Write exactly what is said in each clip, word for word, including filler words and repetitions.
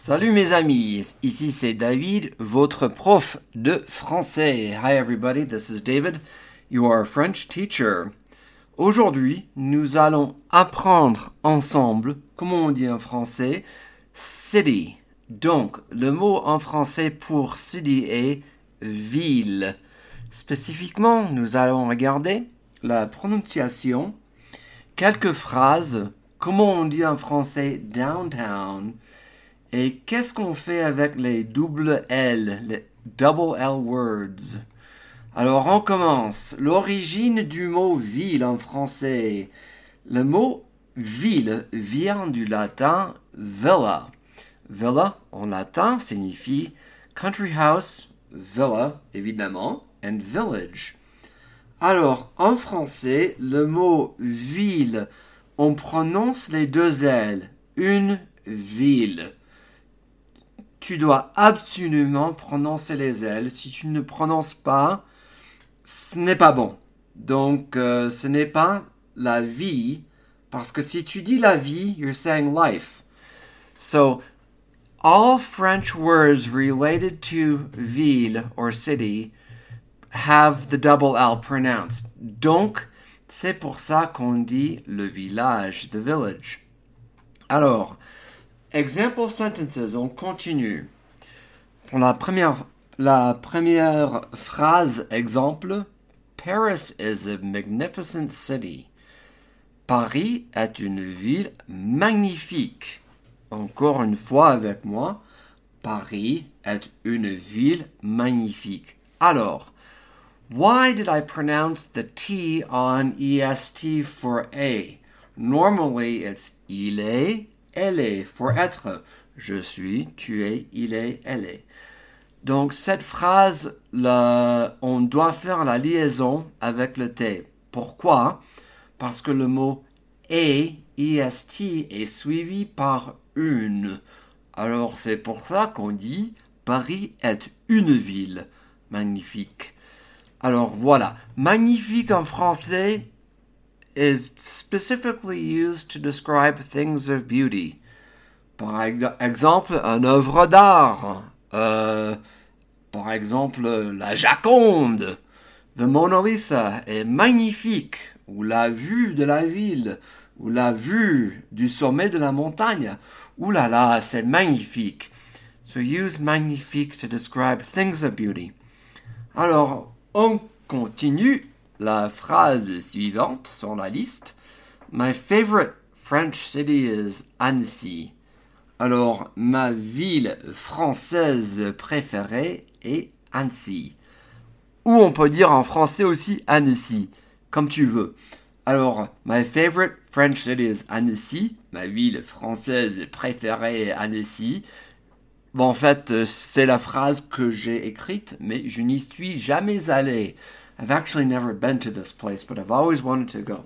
Salut mes amis, ici c'est David, votre prof de français. Hi everybody, this is David, your French teacher. Aujourd'hui, nous allons apprendre ensemble, comment on dit en français, city. Donc, le mot en français pour city est ville. Spécifiquement, nous allons regarder la prononciation, quelques phrases, comment on dit en français downtown, et qu'est-ce qu'on fait avec les double L, les double L words? Alors, on commence. L'origine du mot ville en français. Le mot ville vient du latin villa. Villa, en latin, signifie country house, villa, évidemment, and village. Alors, en français, le mot ville, on prononce les deux L. Une ville. Tu dois absolument prononcer les L. Si tu ne prononces pas, ce n'est pas bon. Donc, euh, ce n'est pas la vie, parce que si tu dis la vie, you're saying life. So, all French words related to ville or city have the double L pronounced. Donc, c'est pour ça qu'on dit le village, the village. Alors, example sentences, on continue. Pour la première, la première phrase, exemple, Paris is a magnificent city. Paris est une ville magnifique. Encore une fois avec moi, Paris est une ville magnifique. Alors, why did I pronounce the T on E S T for A? Normally it's il est, elle est, for être. Je suis, tu es, il est, elle est. Donc, cette phrase, là, on doit faire la liaison avec le T. Pourquoi? Parce que le mot E, E S T, est suivi par une. Alors, c'est pour ça qu'on dit Paris est une ville magnifique. Alors, voilà. Magnifique en français is specifically used to describe things of beauty. Par exemple, une œuvre d'art. Euh, par exemple, la Joconde. The Mona Lisa est magnifique. Ou la vue de la ville. Ou la vue du sommet de la montagne. Ouh là là, c'est magnifique. So use magnifique to describe things of beauty. Alors, on continue. La phrase suivante sur la liste. My favorite French city is Annecy. Alors, ma ville française préférée est Annecy. Ou on peut dire en français aussi Annecy, comme tu veux. Alors, my favorite French city is Annecy. Ma ville française préférée est Annecy. Bon, en fait, c'est la phrase que j'ai écrite, mais je n'y suis jamais allé. I've actually never been to this place, but I've always wanted to go.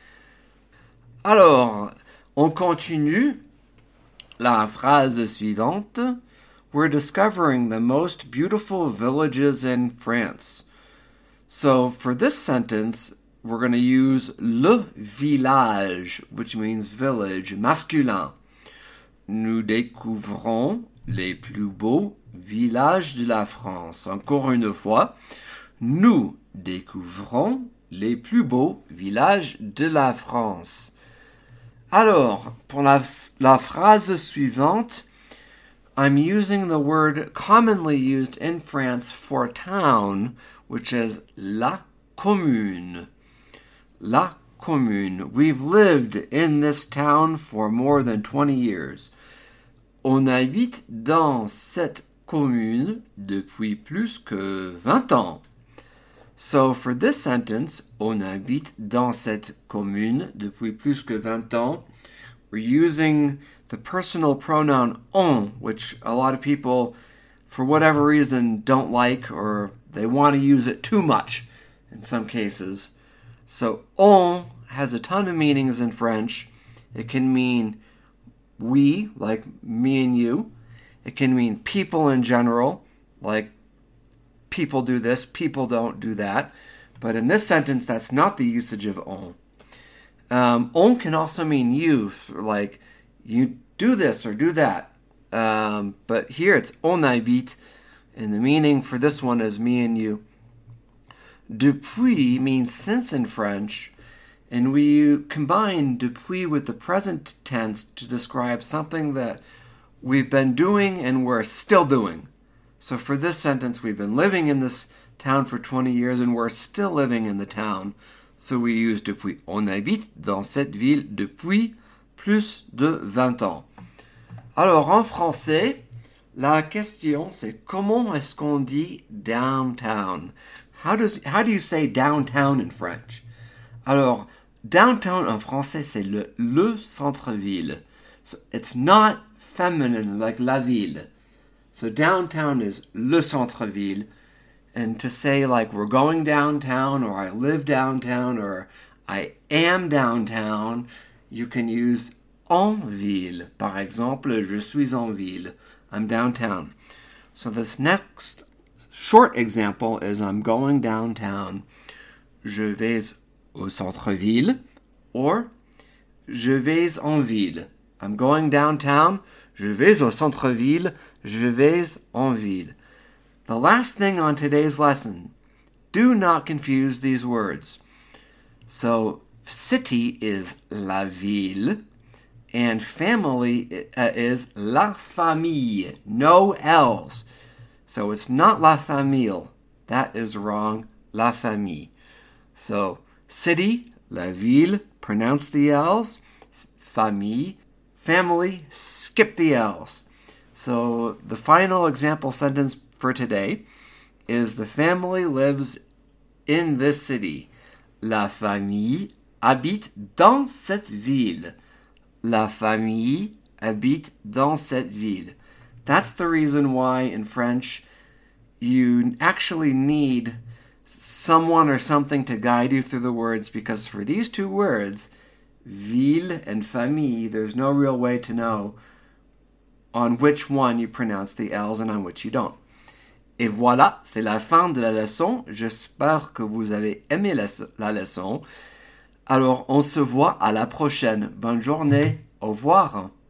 Alors, on continue. La phrase suivante. We're discovering the most beautiful villages in France. So, for this sentence, we're going to use le village, which means village, masculin. Nous découvrons les plus beaux villages de la France. Encore une fois, nous découvrons les plus beaux villages de la France. Alors, pour la, la phrase suivante, I'm using the word commonly used in France for town, which is la commune. La commune. We've lived in this town for more than twenty years. On habite dans cette commune depuis plus que vingt ans. So, for this sentence, on habite dans cette commune depuis plus que vingt ans. We're using the personal pronoun on, which a lot of people, for whatever reason, don't like, or they want to use it too much in some cases. So, on has a ton of meanings in French. It can mean we, like me and you. It can mean people in general, like people do this, people don't do that. But in this sentence, that's not the usage of on. Um, on can also mean you, like you do this or do that. Um, but here it's on habite, and the meaning for this one is me and you. Depuis means since in French, and we combine depuis with the present tense to describe something that we've been doing and we're still doing. So for this sentence, we've been living in this town for twenty years and we're still living in the town. So we use depuis. On habite dans cette ville depuis plus de vingt ans. Alors en français, la question c'est comment est-ce qu'on dit downtown? How does how do you say downtown in French? Alors, downtown en français c'est le le centre-ville. So it's not feminine like la ville. So downtown is le centre-ville. And to say like we're going downtown or I live downtown or I am downtown, you can use en ville. Par exemple, je suis en ville. I'm downtown. So this next short example is I'm going downtown. Je vais au centre-ville. Or, je vais en ville. I'm going downtown. Je vais au centre-ville. Je vais en ville. The last thing on today's lesson, do not confuse these words. So, city is la ville, and family uh, is la famille. No L's. So it's not la famille. That is wrong. La famille. So, city, la ville, pronounce the L's. Famille, family, skip the L's. So the final example sentence for today is the family lives in this city. La famille habite dans cette ville. La famille habite dans cette ville. That's the reason why in French you actually need someone or something to guide you through the words, because for these two words, ville and famille, there's no real way to know on which one you pronounce the L's and on which you don't. Et voilà, c'est la fin de la leçon. J'espère que vous avez aimé la, la leçon. Alors, on se voit à la prochaine. Bonne journée. Au revoir.